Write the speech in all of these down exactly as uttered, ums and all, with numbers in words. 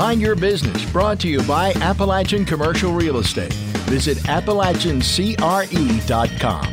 Mind Your Business, brought to you by Appalachian Commercial Real Estate. Visit Appalachian C R E dot com.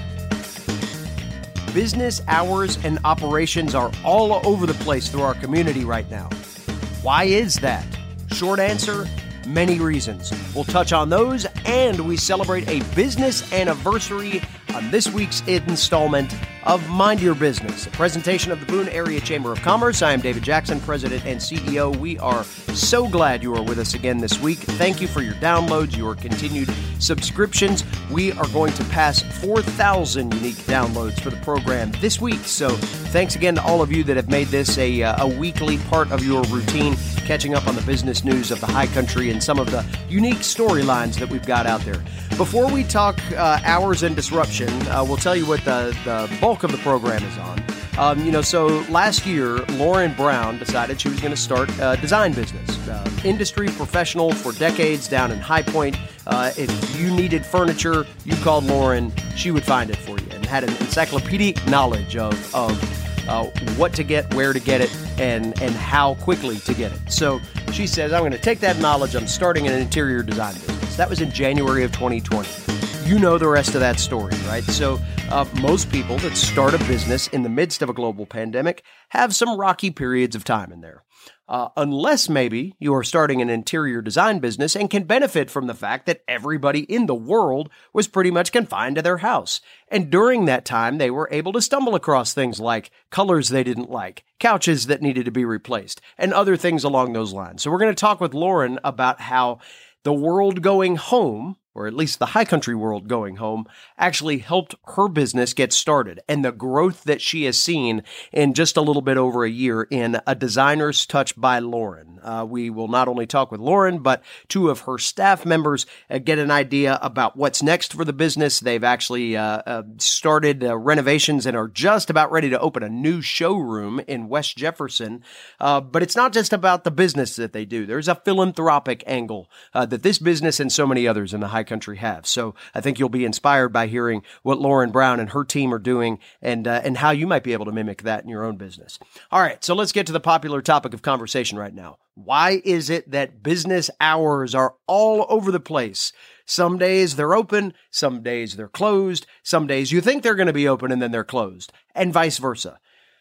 Business hours and operations are all over the place through our community right now. Why is that? Short answer, many reasons. We'll touch on those, and we celebrate a business anniversary on this week's installment of Mind Your Business, a presentation of the Boone Area Chamber of Commerce. I am David Jackson, President and C E O. We are so glad you are with us again this week. Thank you for your downloads, your continued subscriptions. We are going to pass four thousand unique downloads for the program this week. So thanks again to all of you that have made this a, uh, a weekly part of your routine, catching up on the business news of the high country and some of the unique storylines that we've got out there. Before we talk uh, hours and disruption, uh, we'll tell you what the, the bulk of the program is on. Um, you know, so last year, Lauren Brown decided she was going to start a design business. Uh, industry professional for decades down in High Point. Uh, if you needed furniture, you called Lauren, she would find it for you, and had an encyclopedic knowledge of, of uh, what to get, where to get it, and, and how quickly to get it. So she says, I'm going to take that knowledge, I'm starting an interior design business. That was in January of twenty twenty. You know the rest of that story, right? So uh, most people that start a business in the midst of a global pandemic have some rocky periods of time in there. Uh, unless maybe you are starting an interior design business and can benefit from the fact that everybody in the world was pretty much confined to their house. And during that time, they were able to stumble across things like colors they didn't like, couches that needed to be replaced, and other things along those lines. So we're going to talk with Lauren about how the world going home, or at least the high country world going home, actually helped her business get started, and the growth that she has seen in just a little bit over a year in A Designer's Touch by Lauren. Uh, we will not only talk with Lauren, but two of her staff members uh, get an idea about what's next for the business. They've actually uh, uh, started uh, renovations and are just about ready to open a new showroom in West Jefferson. Uh, but it's not just about the business that they do. There's a philanthropic angle uh, that this business and so many others in the high country have. So I think you'll be inspired by hearing what Lauren Brown and her team are doing, and uh, and how you might be able to mimic that in your own business. All right, so let's get to the popular topic of conversation right now. Why is it that business hours are all over the place? Some days they're open, some days they're closed, some days you think they're going to be open and then they're closed, and vice versa.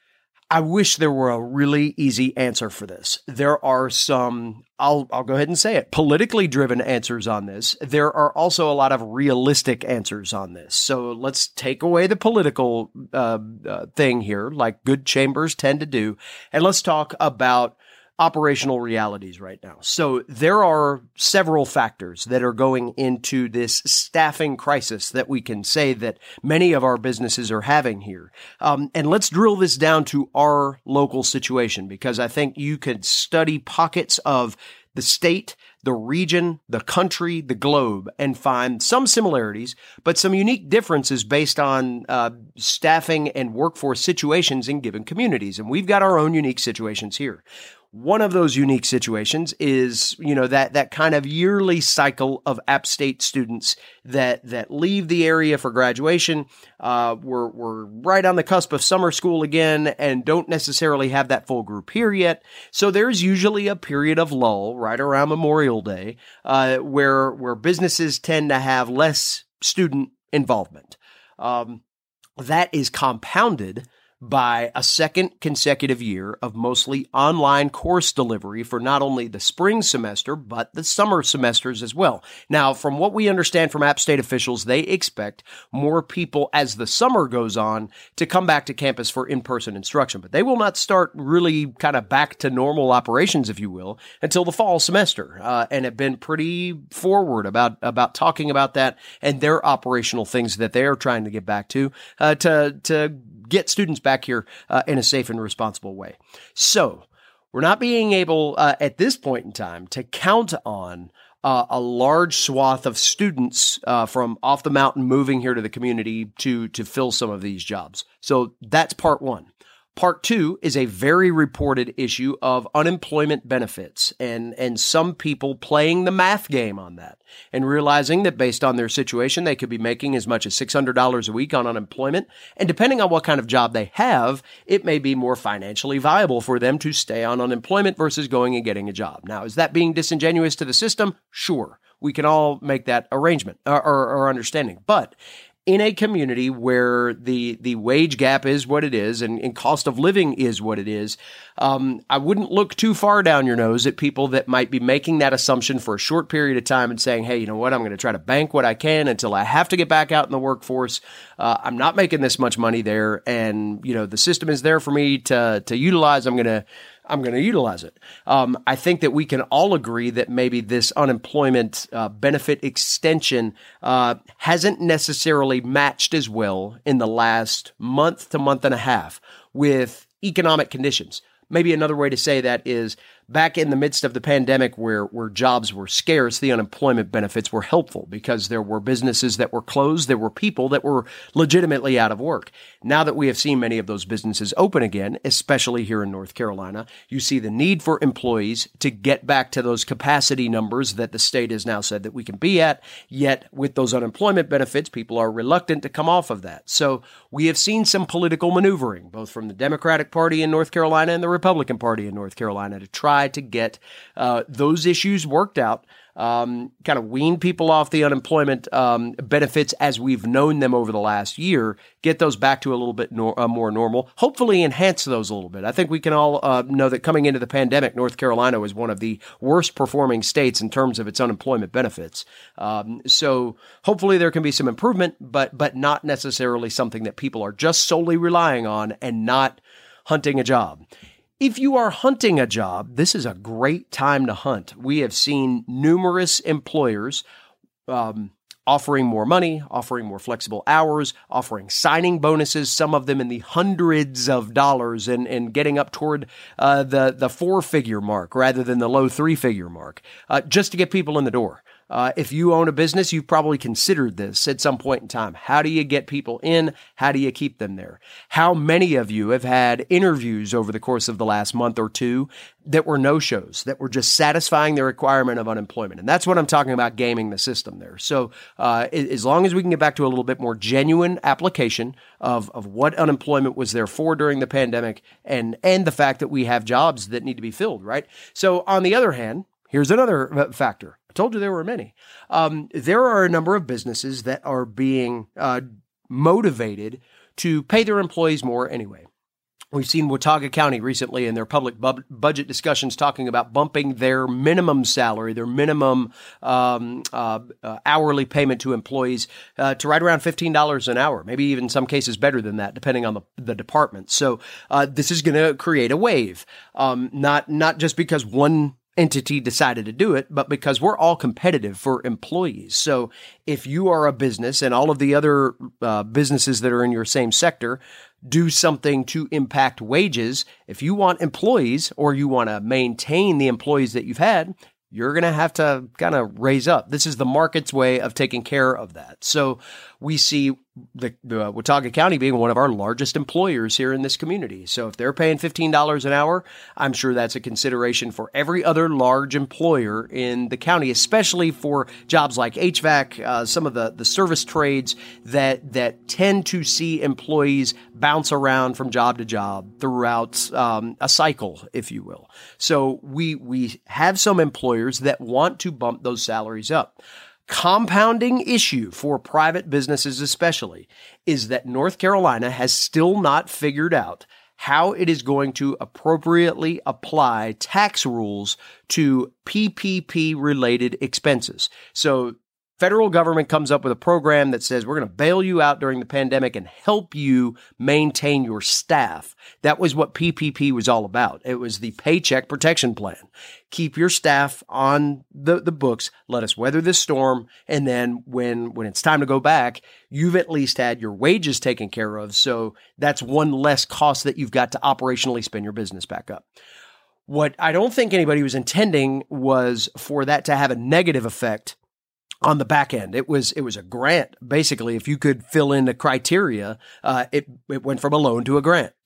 I wish there were a really easy answer for this. There are some, I'll I'll go ahead and say it, politically driven answers on this. There are also a lot of realistic answers on this. So let's take away the political uh, uh, thing here, like good chambers tend to do, and let's talk about operational realities right now. So there are several factors that are going into this staffing crisis that we can say that many of our businesses are having here. Um, and let's drill this down to our local situation, because I think you could study pockets of the state, the region, the country, the globe, and find some similarities, but some unique differences based on uh, staffing and workforce situations in given communities. And we've got our own unique situations here. One of those unique situations is, you know, that that kind of yearly cycle of App State students that that leave the area for graduation. Uh, we're we're right on the cusp of summer school again, and don't necessarily have that full group here yet. So there's usually a period of lull right around Memorial Day, uh, where where businesses tend to have less student involvement. Um, that is compounded by a second consecutive year of mostly online course delivery for not only the spring semester, but the summer semesters as well. Now, from what we understand from App State officials, they expect more people as the summer goes on to come back to campus for in-person instruction, but they will not start really kind of back to normal operations, if you will, until the fall semester, uh, and have been pretty forward about, about talking about that and their operational things that they are trying to get back to, uh, to, to get students back here uh, in a safe and responsible way. So we're not being able uh, at this point in time to count on uh, a large swath of students uh, from off the mountain moving here to the community to to fill some of these jobs. So that's part one. Part two is a very reported issue of unemployment benefits and, and some people playing the math game on that and realizing that based on their situation, they could be making as much as six hundred dollars a week on unemployment. And depending on what kind of job they have, it may be more financially viable for them to stay on unemployment versus going and getting a job. Now, is that being disingenuous to the system? Sure. We can all make that arrangement or, or, or understanding. But in a community where the the wage gap is what it is and, and cost of living is what it is, um, I wouldn't look too far down your nose at people that might be making that assumption for a short period of time and saying, hey, you know what, I'm going to try to bank what I can until I have to get back out in the workforce. Uh, I'm not making this much money there, and you know the system is there for me to to utilize. I'm going to I'm going to utilize it. Um, I think that we can all agree that maybe this unemployment uh, benefit extension uh, hasn't necessarily matched as well in the last month to month and a half with economic conditions. Maybe another way to say that is back in the midst of the pandemic where, where jobs were scarce, the unemployment benefits were helpful because there were businesses that were closed. There were people that were legitimately out of work. Now that we have seen many of those businesses open again, especially here in North Carolina, you see the need for employees to get back to those capacity numbers that the state has now said that we can be at. Yet with those unemployment benefits, people are reluctant to come off of that. So we have seen some political maneuvering, both from the Democratic Party in North Carolina and the Republican Party in North Carolina, to try to get uh, those issues worked out, um, kind of wean people off the unemployment um, benefits as we've known them over the last year, get those back to a little bit nor- uh, more normal, hopefully enhance those a little bit. I think we can all uh, know that coming into the pandemic, North Carolina was one of the worst performing states in terms of its unemployment benefits. Um, so hopefully there can be some improvement, but but not necessarily something that people are just solely relying on and not hunting a job. If you are hunting a job, this is a great time to hunt. We have seen numerous employers um, offering more money, offering more flexible hours, offering signing bonuses, some of them in the hundreds of dollars and, and getting up toward uh, the, the four-figure mark rather than the low three-figure mark, uh, just to get people in the door. Uh, if you own a business, you've probably considered this at some point in time. How do you get people in? How do you keep them there? How many of you have had interviews over the course of the last month or two that were no-shows, that were just satisfying the requirement of unemployment? And that's what I'm talking about, gaming the system there. So uh, as long as we can get back to a little bit more genuine application of, of what unemployment was there for during the pandemic and, and the fact that we have jobs that need to be filled, right? So on the other hand, here's another factor. I told you there were many. Um, there are a number of businesses that are being uh, motivated to pay their employees more anyway. We've seen Watauga County recently in their public bu- budget discussions talking about bumping their minimum salary, their minimum um, uh, uh, hourly payment to employees uh, to right around fifteen dollars an hour, maybe even in some cases better than that, depending on the, the department. So uh, this is going to create a wave, um, not not just because one entity decided to do it, but because we're all competitive for employees. So if you are a business and all of the other uh, businesses that are in your same sector do something to impact wages, if you want employees or you want to maintain the employees that you've had, you're going to have to kind of raise up. This is the market's way of taking care of that. So we see the, the Watauga County being one of our largest employers here in this community. So if they're paying fifteen dollars an hour, I'm sure that's a consideration for every other large employer in the county, especially for jobs like H V A C, uh, some of the, the service trades that that tend to see employees bounce around from job to job throughout um, a cycle, if you will. So we we have some employers that want to bump those salaries up. Compounding issue for private businesses especially is that North Carolina has still not figured out how it is going to appropriately apply tax rules to P P P-related expenses. So federal government comes up with a program that says we're going to bail you out during the pandemic and help you maintain your staff. That was what P P P was all about. It was the Paycheck Protection Plan. Keep your staff on the, the books, let us weather this storm, and then when, when it's time to go back, you've at least had your wages taken care of, so that's one less cost that you've got to operationally spin your business back up. What I don't think anybody was intending was for that to have a negative effect on the back end. It was it was a grant. Basically, if you could fill in the criteria, uh, it, it went from a loan to a grant.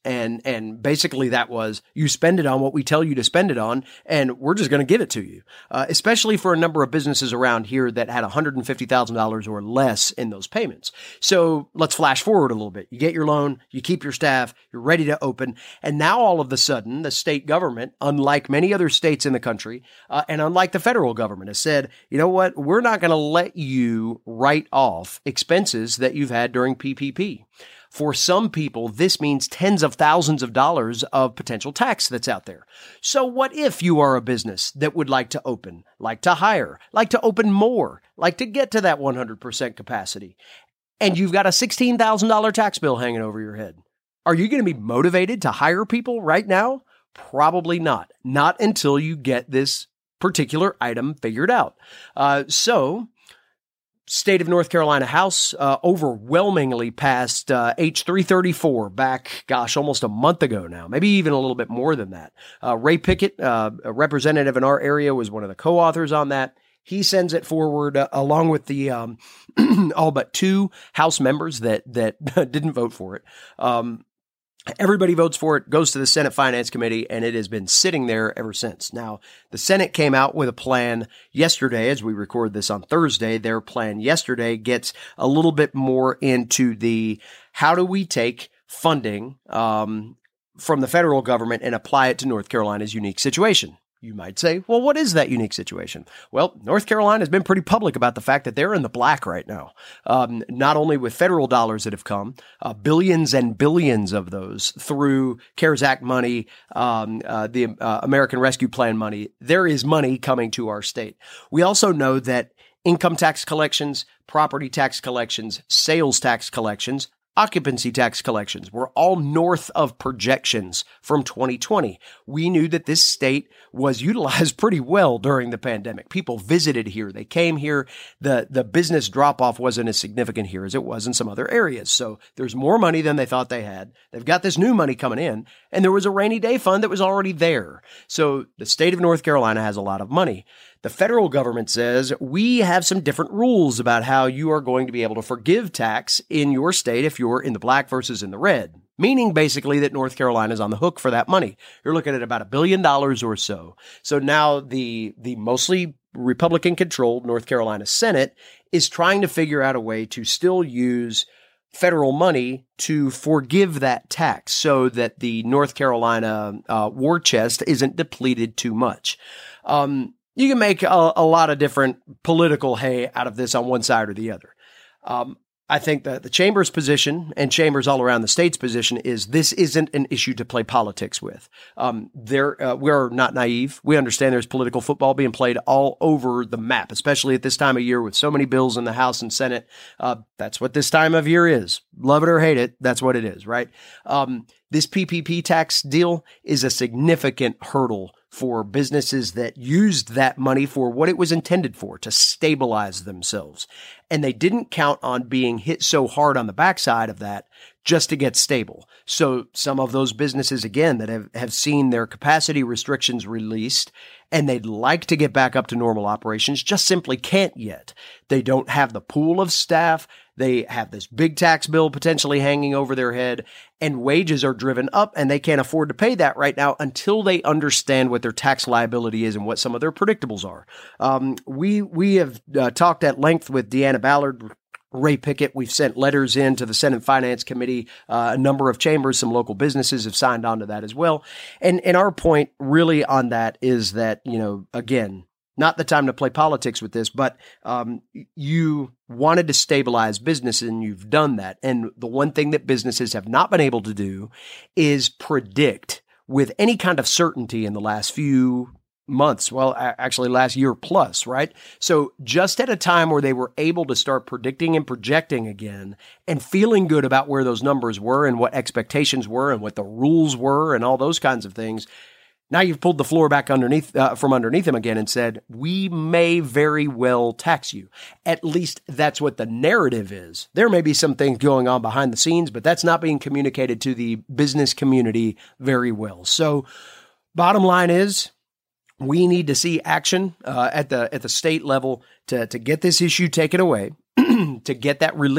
And and basically that was, you spend it on what we tell you to spend it on, and we're just going to give it to you, uh, especially for a number of businesses around here that had one hundred fifty thousand dollars or less in those payments. So let's flash forward a little bit. You get your loan, you keep your staff, you're ready to open. And now all of a sudden, the state government, unlike many other states in the country, uh, and unlike the federal government, has said, you know what, we're not going to let you write off expenses that you've had during P P P. For some people, this means tens of thousands of dollars of potential tax that's out there. So what if you are a business that would like to open, like to hire, like to open more, like to get to that one hundred percent capacity, and you've got a sixteen thousand dollars tax bill hanging over your head? Are you going to be motivated to hire people right now? Probably not. Not until you get this particular item figured out. Uh, so... State of North Carolina House uh, overwhelmingly passed uh, H three thirty-four back, gosh, almost a month ago now, maybe even a little bit more than that. Uh, Ray Pickett, uh, a representative in our area, was one of the co-authors on that. He sends it forward uh, along with the um, all but two House members that that didn't vote for it. Um, Everybody votes for it, goes to the Senate Finance Committee, and it has been sitting there ever since. Now, the Senate came out with a plan yesterday, as we record this on Thursday. Their plan yesterday gets a little bit more into the, how do we take funding um, from the federal government and apply it to North Carolina's unique situation? You might say, well, what is that unique situation? Well, North Carolina has been pretty public about the fact that they're in the black right now, um, not only with federal dollars that have come, uh, billions and billions of those through CARES Act money, um, uh, the uh, American Rescue Plan money. There is money coming to our state. We also know that income tax collections, property tax collections, sales tax collections, occupancy tax collections were all north of projections from twenty twenty. We knew that this state was utilized pretty well during the pandemic. People visited here. They came here. The, the business drop-off wasn't as significant here as it was in some other areas. So there's more money than they thought they had. They've got this new money coming in, and there was a rainy day fund that was already there. So the state of North Carolina has a lot of money. The federal government says we have some different rules about how you are going to be able to forgive tax in your state if you're in the black versus in the red, meaning basically that North Carolina is on the hook for that money. You're looking at about a billion dollars or so. So now the the mostly Republican-controlled North Carolina Senate is trying to figure out a way to still use federal money to forgive that tax so that the North Carolina uh, war chest isn't depleted too much. Um, You can make a, a lot of different political hay out of this on one side or the other. Um, I think that the chamber's position and chambers all around the state's position is this isn't an issue to play politics with. Um, there, uh, we're not naive. We understand there's political football being played all over the map, especially at this time of year with so many bills in the House and Senate. Uh, that's what this time of year is. Love it or hate it, that's what it is, right? Um, this P P P tax deal is a significant hurdle for businesses that used that money for what it was intended for, to stabilize themselves. And they didn't count on being hit so hard on the backside of that just to get stable. So some of those businesses, again, that have, have seen their capacity restrictions released and they'd like to get back up to normal operations, just simply can't yet. They don't have the pool of staff. They have this big tax bill potentially hanging over their head, and wages are driven up, and they can't afford to pay that right now until they understand what their tax liability is and what some of their predictables are. Um, we we have uh, talked at length with Deanna Ballard, Ray Pickett. We've sent letters in to the Senate Finance Committee. Uh, a number of chambers, some local businesses have signed on to that as well. And and our point really on that is that, you know, again, not the time to play politics with this, but um, you wanted to stabilize business and you've done that. And the one thing that businesses have not been able to do is predict with any kind of certainty in the last few months, well, actually last year plus, right? So just at a time where they were able to start predicting and projecting again and feeling good about where those numbers were and what expectations were and what the rules were and all those kinds of things, now you've pulled the floor back underneath uh, from underneath them again and said, we may very well tax you. At least that's what the narrative is. There may be some things going on behind the scenes, but that's not being communicated to the business community very well. So bottom line is, we need to see action uh, at the at the state level to, to get this issue taken away, to get that relief,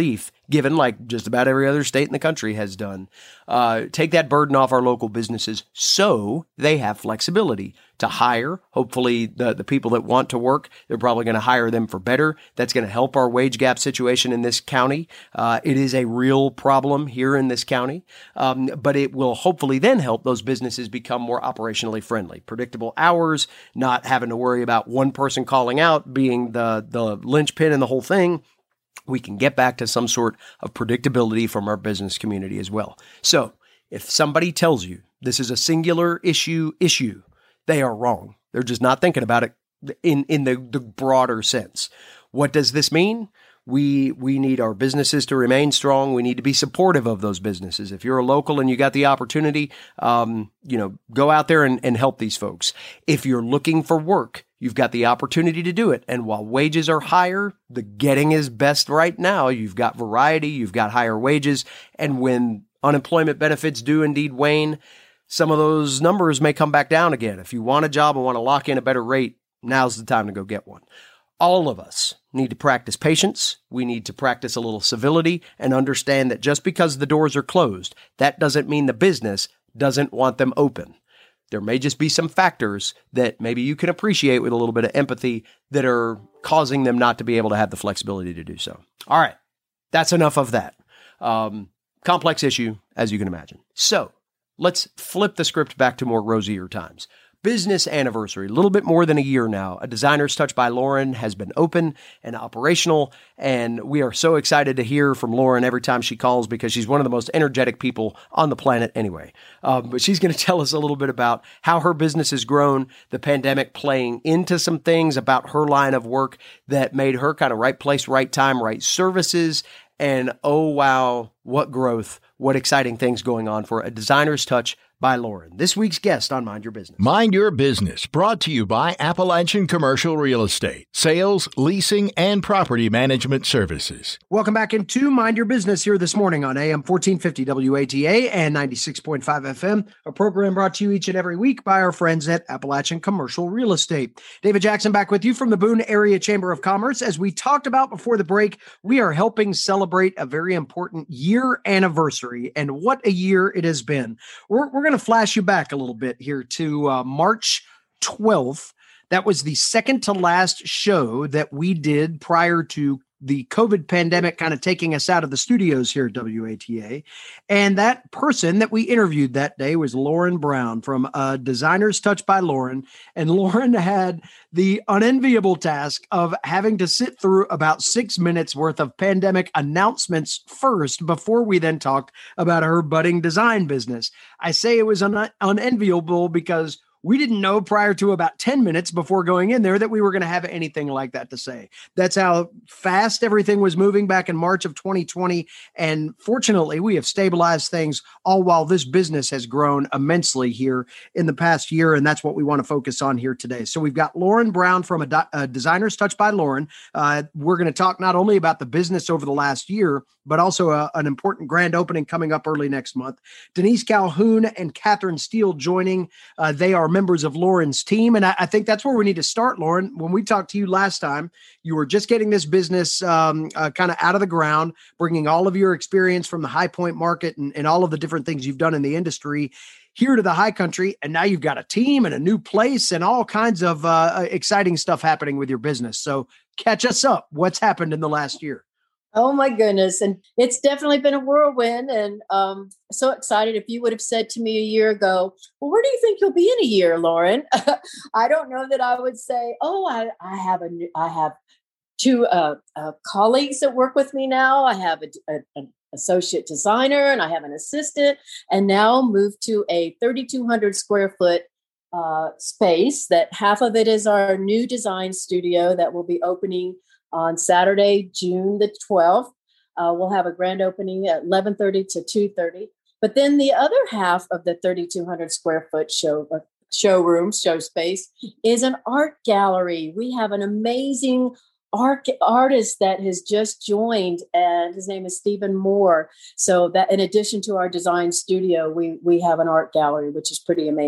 given like just about every other state in the country has done. Uh, take that burden off our local businesses so they have flexibility to hire. Hopefully the, the people that want to work, they're probably going to hire them for better. That's going to help our wage gap situation in this county. Uh, it is a real problem here in this county, um, but it will hopefully then help those businesses become more operationally friendly. Predictable hours, not having to worry about one person calling out being the, the linchpin in the whole thing. We can get back to some sort of predictability from our business community as well. So if somebody tells you this is a singular issue issue, they are wrong. They're just not thinking about it in, in the, the broader sense. What does this mean? We we need our businesses to remain strong. We need to be supportive of those businesses. If you're a local and you got the opportunity, um, you know, go out there and, and help these folks. If you're looking for work, you've got the opportunity to do it. And while wages are higher, the getting is best right now. You've got variety, you've got higher wages. And when unemployment benefits do indeed wane, some of those numbers may come back down again. If you want a job and want to lock in a better rate, now's the time to go get one. All of us need to practice patience. We need to practice a little civility and understand that just because the doors are closed, that doesn't mean the business doesn't want them open. There may just be some factors that maybe you can appreciate with a little bit of empathy that are causing them not to be able to have the flexibility to do so. All right, that's enough of that. Um, complex issue, as you can imagine. So let's flip the script back to more rosier times. Business anniversary, a little bit more than a year now. A Designer's Touch by Lauren has been open and operational, and we are so excited to hear from Lauren every time she calls because she's one of the most energetic people on the planet anyway. Um, but she's going to tell us a little bit about how her business has grown, the pandemic playing into some things about her line of work that made her kind of right place, right time, right services. And oh, wow, what growth, what exciting things going on for A Designer's Touch by Lauren. This week's guest on Mind Your Business. Mind Your Business, brought to you by Appalachian Commercial Real Estate, sales, leasing, and property management services. Welcome back into Mind Your Business here this morning on A M fourteen fifty W A T A and ninety-six point five F M, a program brought to you each and every week by our friends at Appalachian Commercial Real Estate. David Jackson back with you from the Boone Area Chamber of Commerce. As we talked about before the break, we are helping celebrate a very important year anniversary, and what a year it has been. We're, we're going to flash you back a little bit here to uh, March twelfth. That was the second to last show that we did prior to the COVID pandemic kind of taking us out of the studios here at W A T A. And that person that we interviewed that day was Lauren Brown from uh, Designer's Touch by Lauren. And Lauren had the unenviable task of having to sit through about six minutes worth of pandemic announcements first before we then talked about her budding design business. I say it was un- unenviable because we didn't know prior to about ten minutes before going in there that we were going to have anything like that to say. That's how fast everything was moving back in March of twenty twenty. And fortunately, we have stabilized things all while this business has grown immensely here in the past year. And that's what we want to focus on here today. So we've got Lauren Brown from a, a Designer's Touch by Lauren. Uh, we're going to talk not only about the business over the last year, but also a, an important grand opening coming up early next month. Denise Calhoun and Catherine Steele joining. Uh, they are members of Lauren's team. And I, I think that's where we need to start, Lauren. When we talked to you last time, you were just getting this business um, uh, kind of out of the ground, bringing all of your experience from the High Point market and, and all of the different things you've done in the industry here to the high country. And now you've got a team and a new place and all kinds of uh, exciting stuff happening with your business. So catch us up. What's happened in the last year? Oh my goodness. And it's definitely been a whirlwind, and um, so excited. If you would have said to me a year ago, well, where do you think you'll be in a year, Lauren? I don't know that I would say, oh, I, I have a, I have two uh, uh, colleagues that work with me now. I have a, a, an associate designer and I have an assistant, and now moved to a thirty-two hundred square foot uh, space that half of it is our new design studio that will be opening on Saturday, June the twelfth. Uh, we'll have a grand opening at eleven thirty to two thirty. But then the other half of the thirty-two hundred square foot show uh, showroom, show space, is an art gallery. We have an amazing art artist that has just joined, and his name is Stephen Moore. So that in addition to our design studio, we we have an art gallery, which is pretty amazing.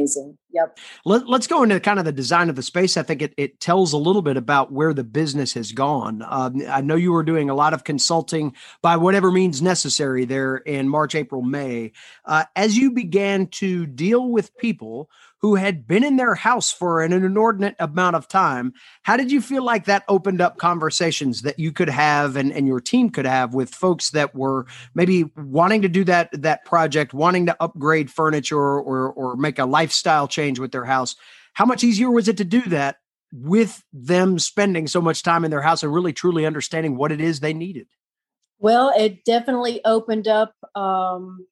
Yep. Let, let's go into kind of the design of the space. I think it, it tells a little bit about where the business has gone. Um, I know you were doing a lot of consulting by whatever means necessary there in March, April, May. Uh, as you began to deal with people who had been in their house for an inordinate amount of time, how did you feel like that opened up conversations that you could have and, and your team could have with folks that were maybe wanting to do that, that project, wanting to upgrade furniture or, or make a lifestyle change with their house? How much easier was it to do that with them spending so much time in their house and really truly understanding what it is they needed? Well, it definitely opened up um,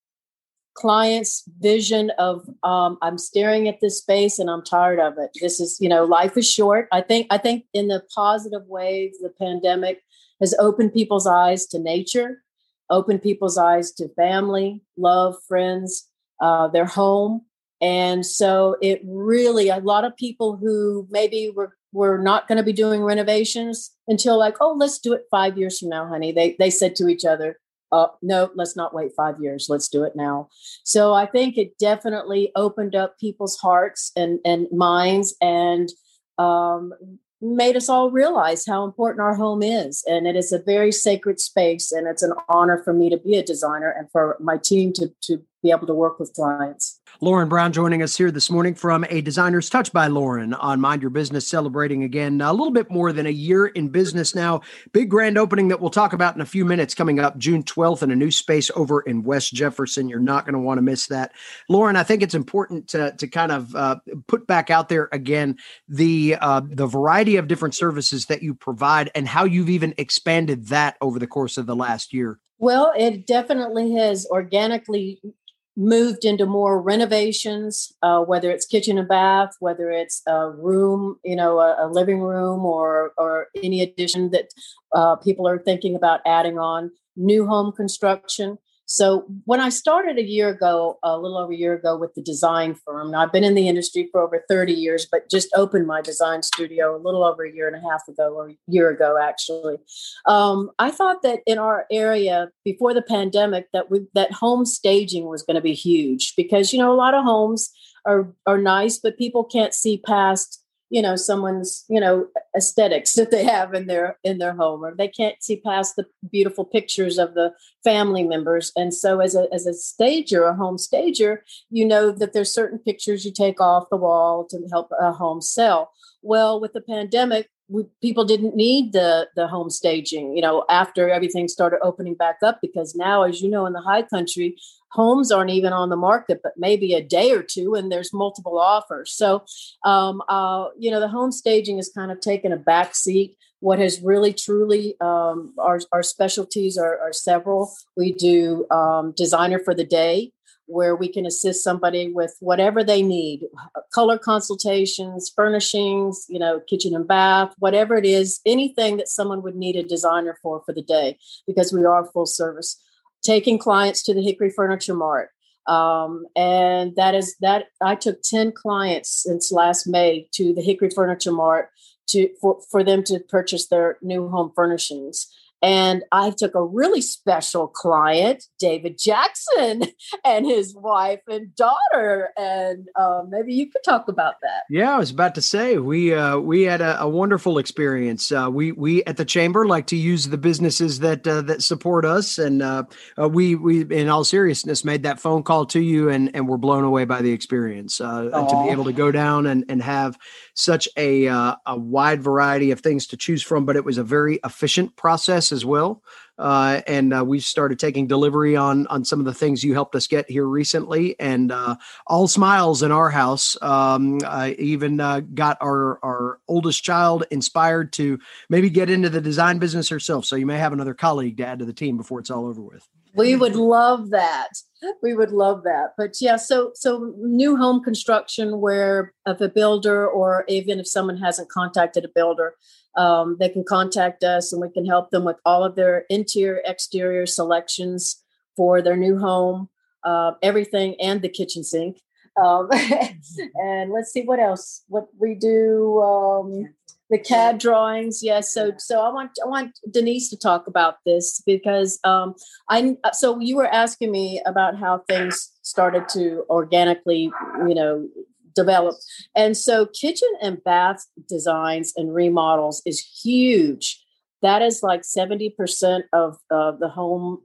clients' vision of um, I'm staring at this space and I'm tired of it. This is, you know, life is short. I think, I think in the positive way, the pandemic has opened people's eyes to nature, opened people's eyes to family, love, friends, uh, their home. And so it really, a lot of people who maybe were, were not going to be doing renovations until like, oh, let's do it five years from now, honey. They, they said to each other, Uh, no, let's not wait five years. Let's do it now. So I think it definitely opened up people's hearts and, and minds and um, made us all realize how important our home is. And it is a very sacred space. And it's an honor for me to be a designer and for my team to, to be able to work with clients. Lauren Brown joining us here this morning from A Designer's Touch by Lauren on Mind Your Business, celebrating again a little bit more than a year in business now. Big grand opening that we'll talk about in a few minutes coming up June twelfth in a new space over in West Jefferson. You're not going to want to miss that. Lauren, I think it's important to, to kind of uh, put back out there again the uh, the variety of different services that you provide and how you've even expanded that over the course of the last year. Well, it definitely has organically moved into more renovations, uh, whether it's kitchen and bath, whether it's a room, you know, a, a living room or or any addition that uh, people are thinking about adding on, new home construction. So when I started a year ago, a little over a year ago with the design firm, now I've been in the industry for over thirty years, but just opened my design studio a little over a year and a half ago, or a year ago, actually. Um, I thought that in our area before the pandemic, that we, that home staging was going to be huge because, you know, a lot of homes are, are nice, but people can't see past, you know, someone's, you know, aesthetics that they have in their, in their home, or they can't see past the beautiful pictures of the family members. And so as a, as a stager, a home stager, you know that there's certain pictures you take off the wall to help a home sell. Well, with the pandemic, we, people didn't need the, the home staging, you know, after everything started opening back up, because now, as you know, in the high country, homes aren't even on the market, but maybe a day or two, and there's multiple offers. So, um, uh, you know, the home staging has kind of taken a back seat. What has really, truly, um, our, our specialties are, are several. We do um, designer for the day, where we can assist somebody with whatever they need, color consultations, furnishings, you know, kitchen and bath, whatever it is, anything that someone would need a designer for for the day, because we are full service. Taking clients to the Hickory Furniture Mart. Um, and that is that I took ten clients since last May to the Hickory Furniture Mart to for, for them to purchase their new home furnishings. And I took a really special client, David Jackson, and his wife and daughter. And uh, maybe you could talk about that. Yeah, I was about to say we uh, we had a, a wonderful experience. Uh, we we at the Chamber like to use the businesses that uh, that support us, and uh, uh, we we in all seriousness made that phone call to you, and and were blown away by the experience. Uh, and to be able to go down and and have such a uh, a wide variety of things to choose from, but it was a very efficient process as well. Uh, and uh, we've started taking delivery on on some of the things you helped us get here recently, and uh, all smiles in our house. Um, I even uh, got our our oldest child inspired to maybe get into the design business herself. So you may have another colleague to add to the team before it's all over with. We would love that. We would love that. But yeah, so so new home construction, where if a builder, or even if someone hasn't contacted a builder, um, they can contact us and we can help them with all of their interior, exterior selections for their new home, uh, everything, and the kitchen sink. Um, and let's see what else. What we do. Um, The C A D drawings, yes. So, so I want I want Denise to talk about this, because um, I. So you were asking me about how things started to organically, you know, develop. And so kitchen and bath designs and remodels is huge. That is like seventy percent of uh, the home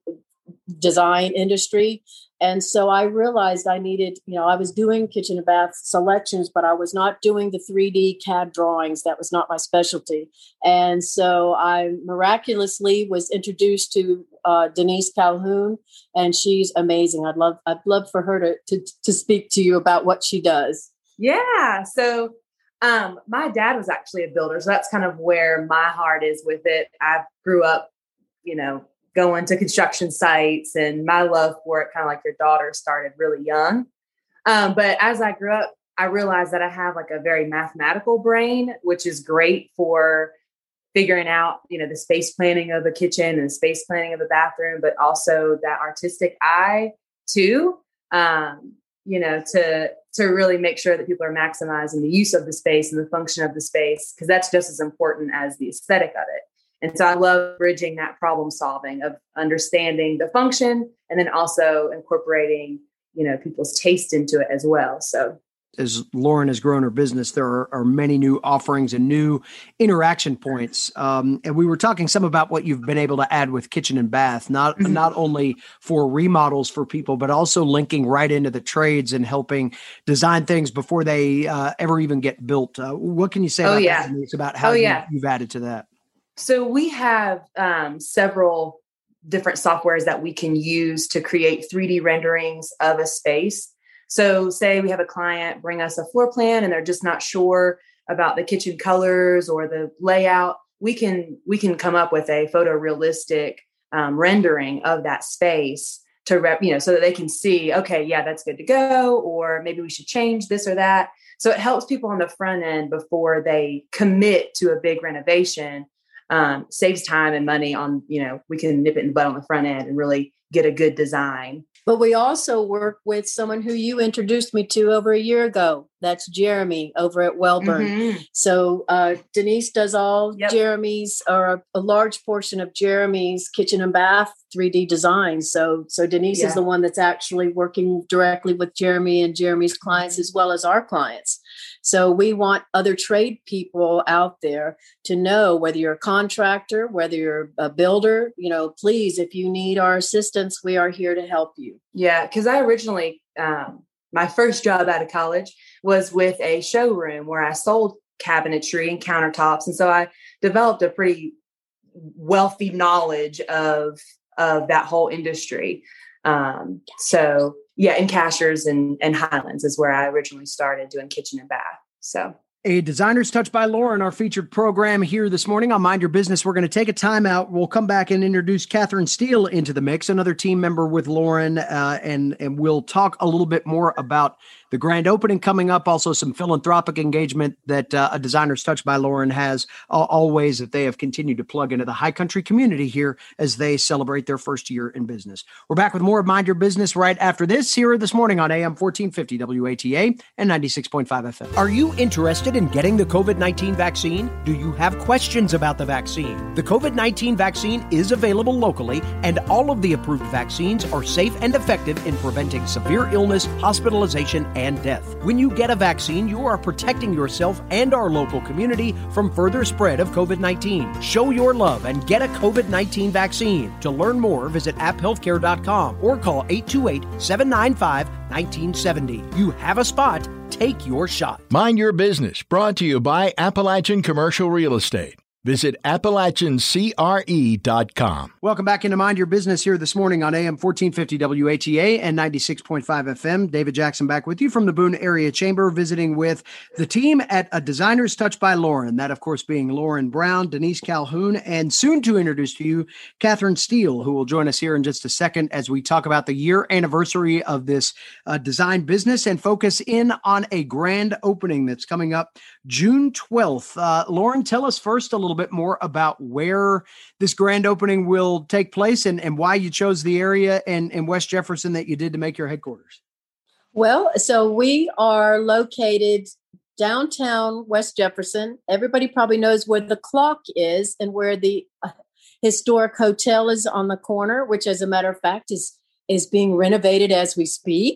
design industry. And so I realized I needed, you know, I was doing kitchen and bath selections, but I was not doing the three D C A D drawings. That was not my specialty. And so I miraculously was introduced to uh, Denise Calhoun, and she's amazing. I'd love, I'd love for her to, to, to speak to you about what she does. Yeah. So um, my dad was actually a builder. So that's kind of where my heart is with it. I grew up, you know, going to construction sites, and my love for it, kind of like your daughter, started really young. Um, but as I grew up, I realized that I have like a very mathematical brain, which is great for figuring out, you know, the space planning of a kitchen and the space planning of a bathroom, but also that artistic eye too, um, you know, to, to really make sure that people are maximizing the use of the space and the function of the space, because that's just as important as the aesthetic of it. And so I love bridging that problem solving of understanding the function and then also incorporating, you know, people's taste into it as well. So as Lauren has grown her business, there are, are many new offerings and new interaction points. Um, and we were talking some about what you've been able to add with kitchen and bath, not, mm-hmm. not only for remodels for people, but also linking right into the trades and helping design things before they uh, ever even get built. Uh, what can you say oh, about yeah. that, Denise, about how oh, you, yeah. you've added to that? So we have um, several different softwares that we can use to create three D renderings of a space. So say we have a client bring us a floor plan and they're just not sure about the kitchen colors or the layout. We can, we can come up with a photorealistic um, rendering of that space to rep, you know, so that they can see, okay, yeah, that's good to go. Or maybe we should change this or that. So it helps people on the front end before they commit to a big renovation. Um, saves time and money on, you know, we can nip it in the bud on the front end and really get a good design. But we also work with someone who you introduced me to over a year ago. That's Jeremy over at Wellburn. Mm-hmm. So uh, Denise does all yep. Jeremy's, or a, a large portion of Jeremy's kitchen and bath three D designs. So, so Denise yeah. is the one that's actually working directly with Jeremy and Jeremy's clients as well as our clients. So we want other trade people out there to know whether you're a contractor, whether you're a builder, you know, please, if you need our assistance, we are here to help you. Yeah, because I originally, um, my first job out of college was with a showroom where I sold cabinetry and countertops. And so I developed a pretty wealthy knowledge of, of that whole industry. Um, so yeah, and Cashers and, and Highlands is where I originally started doing kitchen and bath. So A Designer's Touch by Lauren, our featured program here this morning on Mind Your Business. We're going to take a time out. We'll come back and introduce Catherine Steele into the mix, another team member with Lauren, uh, and, and we'll talk a little bit more about the grand opening coming up, also some philanthropic engagement that uh, A Designer's Touch by Lauren has, uh, all ways that they have continued to plug into the high country community here as they celebrate their first year in business. We're back with more of Mind Your Business right after this here this morning on A M fourteen fifty W A T A and ninety-six point five F M. Are you interested in getting the COVID nineteen vaccine? Do you have questions about the vaccine? The COVID nineteen vaccine is available locally, and all of the approved vaccines are safe and effective in preventing severe illness, hospitalization, and death. When you get a vaccine, you are protecting yourself and our local community from further spread of COVID nineteen. Show your love and get a COVID nineteen vaccine. To learn more, visit app healthcare dot com or call eight two eight, seven nine five, one nine seven zero. You have a spot. Take your shot. Mind Your Business, brought to you by Appalachian Commercial Real Estate. Visit Appalachian C R E dot com. Welcome back into Mind Your Business here this morning on A M fourteen fifty W A T A and ninety-six point five F M. David Jackson back with you from the Boone Area Chamber, visiting with the team at A Designer's Touch by Lauren. That, of course, being Lauren Brown, Denise Calhoun, and soon to introduce to you, Catherine Steele, who will join us here in just a second as we talk about the year anniversary of this uh, design business and focus in on a grand opening that's coming up June twelfth. Uh, Lauren, tell us first a little bit more about where this grand opening will take place and, and why you chose the area and, and West Jefferson that you did to make your headquarters. Well, so we are located downtown West Jefferson. Everybody probably knows where the clock is and where the uh, historic hotel is on the corner, which, as a matter of fact, is, is being renovated as we speak.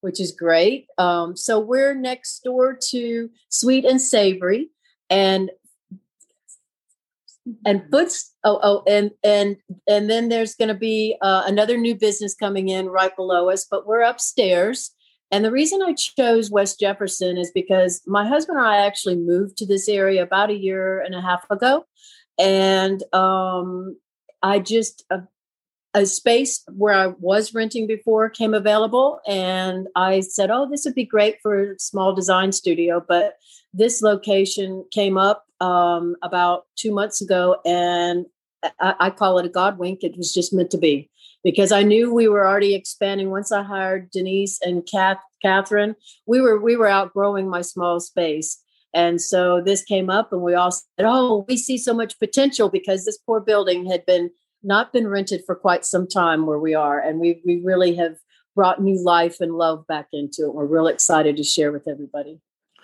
which is great. Um, so we're next door to Sweet and Savory, and and Foots. Oh, oh, and and and then there's going to be uh, another new business coming in right below us, but we're upstairs. And the reason I chose West Jefferson is because my husband and I actually moved to this area about a year and a half ago. And um, I just, a, a space where I was renting before came available. And I said, oh, this would be great for a small design studio. But this location came up um, about two months ago. And I, I call it a God wink. It was just meant to be. Because I knew we were already expanding. Once I hired Denise and Kath, Catherine, we were we were outgrowing my small space. And so this came up and we all said, oh, we see so much potential because this poor building had been not been rented for quite some time where we are. And we we really have brought new life and love back into it. We're real excited to share with everybody.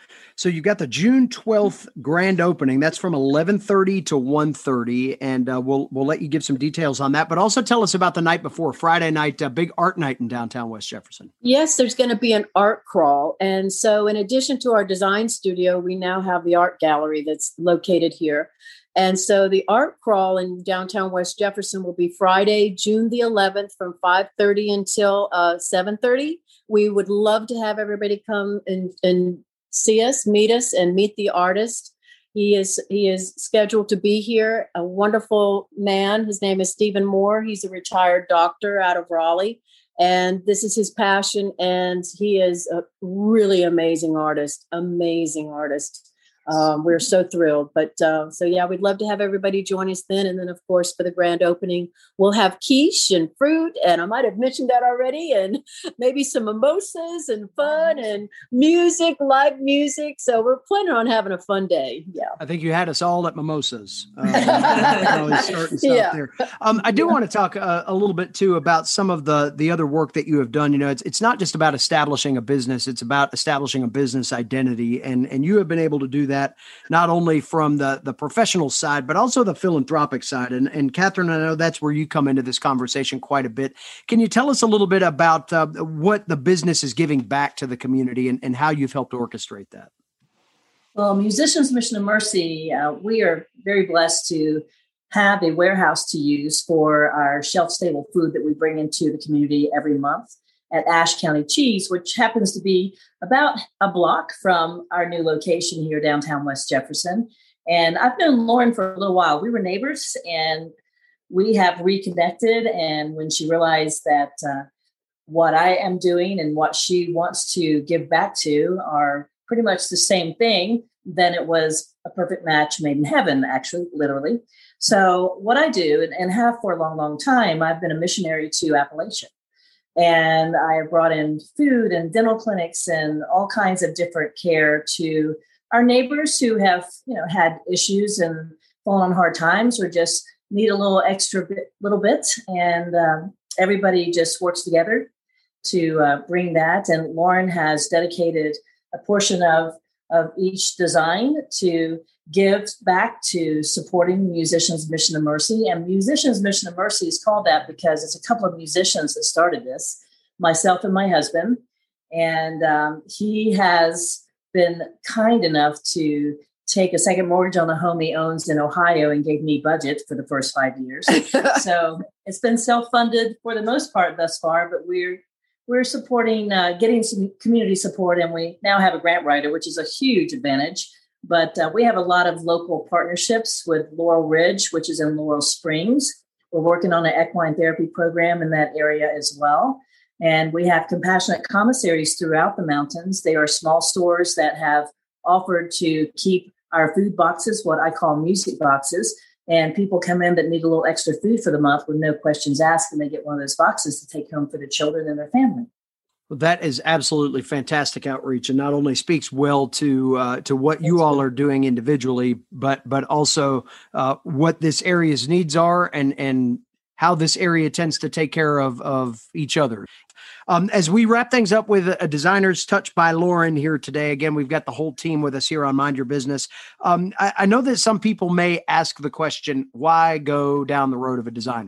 So you've got the June twelfth grand opening. That's from eleven thirty to one thirty, and uh, we'll we'll let you give some details on that. But also tell us about the night before, Friday night, a big art night in downtown West Jefferson. Yes, there's going to be an art crawl. And so in addition to our design studio, we now have the art gallery that's located here. And so the art crawl in downtown West Jefferson will be Friday, June the eleventh from five thirty until uh, seven thirty. We would love to have everybody come and, and see us, meet us, and meet the artist. He is he is scheduled to be here. A wonderful man. His name is Stephen Moore. He's a retired doctor out of Raleigh, and this is his passion. And he is a really amazing artist. Amazing artist. Um, we're so thrilled. But uh, so, yeah, we'd love to have everybody join us then. And then, of course, for the grand opening, we'll have quiche and fruit. And I might have mentioned that already. And maybe some mimosas and fun and music, live music. So we're planning on having a fun day. Yeah. I think you had us all at mimosas. Um, start and stop yeah. there. Um, I do yeah. want to talk uh, a little bit, too, about some of the, the other work that you have done. You know, it's it's not just about establishing a business. It's about establishing a business identity. And, and you have been able to do that. That not only from the, the professional side, but also the philanthropic side. And, and Catherine, I know that's where you come into this conversation quite a bit. Can you tell us a little bit about uh, what the business is giving back to the community and, and how you've helped orchestrate that? Well, Musicians Mission of Mercy, uh, we are very blessed to have a warehouse to use for our shelf-stable food that we bring into the community every month at Ashe County Cheese, which happens to be about a block from our new location here downtown West Jefferson. And I've known Lauren for a little while. We were neighbors and we have reconnected. And when she realized that uh, what I am doing and what she wants to give back to are pretty much the same thing, then it was a perfect match made in heaven, actually, literally. So what I do and, and have for a long, long time, I've been a missionary to Appalachia. And I brought in food and dental clinics and all kinds of different care to our neighbors who have, you know, had issues and fallen on hard times or just need a little extra bit, little bit. And um, everybody just works together to uh, bring that. And Lauren has dedicated a portion of, of each design to give back to supporting Musicians Mission of Mercy. And Musicians Mission of Mercy is called that because it's a couple of musicians that started this, myself and my husband. And um, he has been kind enough to take a second mortgage on a home he owns in Ohio and gave me budget for the first five years. So it's been self-funded for the most part thus far, but we're we're supporting, uh, getting some community support. And we now have a grant writer, which is a huge advantage. But uh, we have a lot of local partnerships with Laurel Ridge, which is in Laurel Springs. We're working on an equine therapy program in that area as well. And we have compassionate commissaries throughout the mountains. They are small stores that have offered to keep our food boxes, what I call music boxes. And people come in that need a little extra food for the month with no questions asked, and they get one of those boxes to take home for the children and their family. Well, that is absolutely fantastic outreach, and not only speaks well to uh, to what you all are doing individually, but but also uh, what this area's needs are, and and how this area tends to take care of of each other. Um, as we wrap things up with a designer's touch by Lauren here today, again, we've got the whole team with us here on Mind Your Business. Um, I, I know that some people may ask the question, why go down the road of a designer?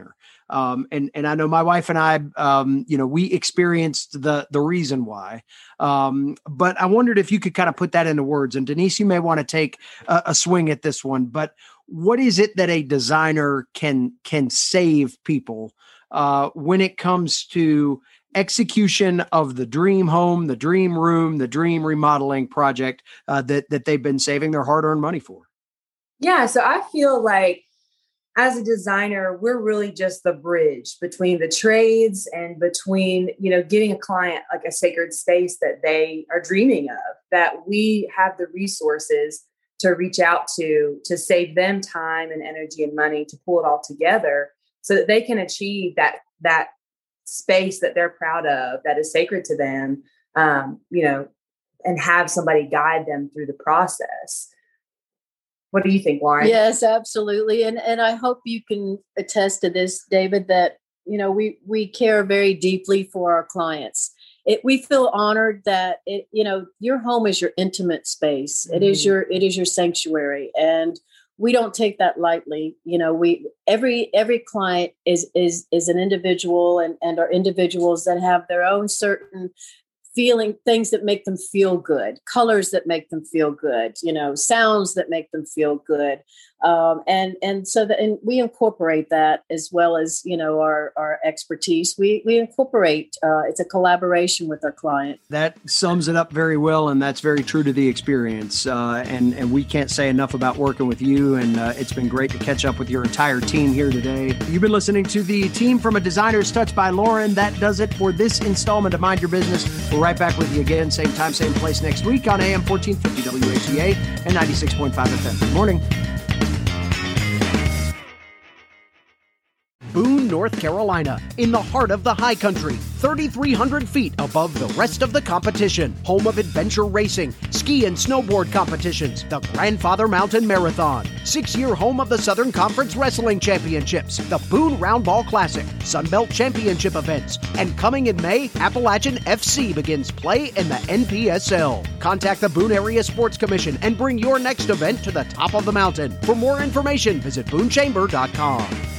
Um, and, and I know my wife and I, um, you know, we experienced the, the reason why. Um, but I wondered if you could kind of put that into words. And Denise, you may want to take a, a swing at this one, but what is it that a designer can, can save people uh, when it comes to execution of the dream home, the dream room, the dream remodeling project uh, that, that they've been saving their hard-earned money for? Yeah. So I feel like as a designer, we're really just the bridge between the trades and between, you know, getting a client like a sacred space that they are dreaming of, that we have the resources to reach out to, to save them time and energy and money to pull it all together so that they can achieve that, that space that they're proud of, that is sacred to them, um, you know, and have somebody guide them through the process. What do you think, Lauren? Yes, absolutely. And and I hope you can attest to this, David, that, you know, we, we care very deeply for our clients. It, we feel honored that it, you know, your home is your intimate space. Mm-hmm. It is your, it is your sanctuary. And we don't take that lightly. You know, we, every, every client is, is, is an individual, and, and are individuals that have their own certain feeling, things that make them feel good, colors that make them feel good, you know, sounds that make them feel good. Um, and, and so that, and we incorporate that as well as, you know, our, our expertise. We, we incorporate, uh, it's a collaboration with our client. That sums it up very well. And that's very true to the experience. Uh, and, and we can't say enough about working with you. And uh, it's been great to catch up with your entire team here today. You've been listening to the Team from a Designer's Touch by Lauren. That does it for this installment of Mind Your Business. We're right back with you again, same time, same place next week on A M fourteen fifty W H E A and ninety-six point five F M. Good morning. Boone, North Carolina, in the heart of the high country, thirty-three hundred feet above the rest of the competition, home of adventure racing, ski and snowboard competitions, the Grandfather Mountain Marathon, six-year home of the Southern Conference Wrestling Championships, the Boone Roundball Classic, Sunbelt Championship events, and coming in May, Appalachian F C begins play in the N P S L. Contact the Boone Area Sports Commission and bring your next event to the top of the mountain. For more information, visit boone chamber dot com.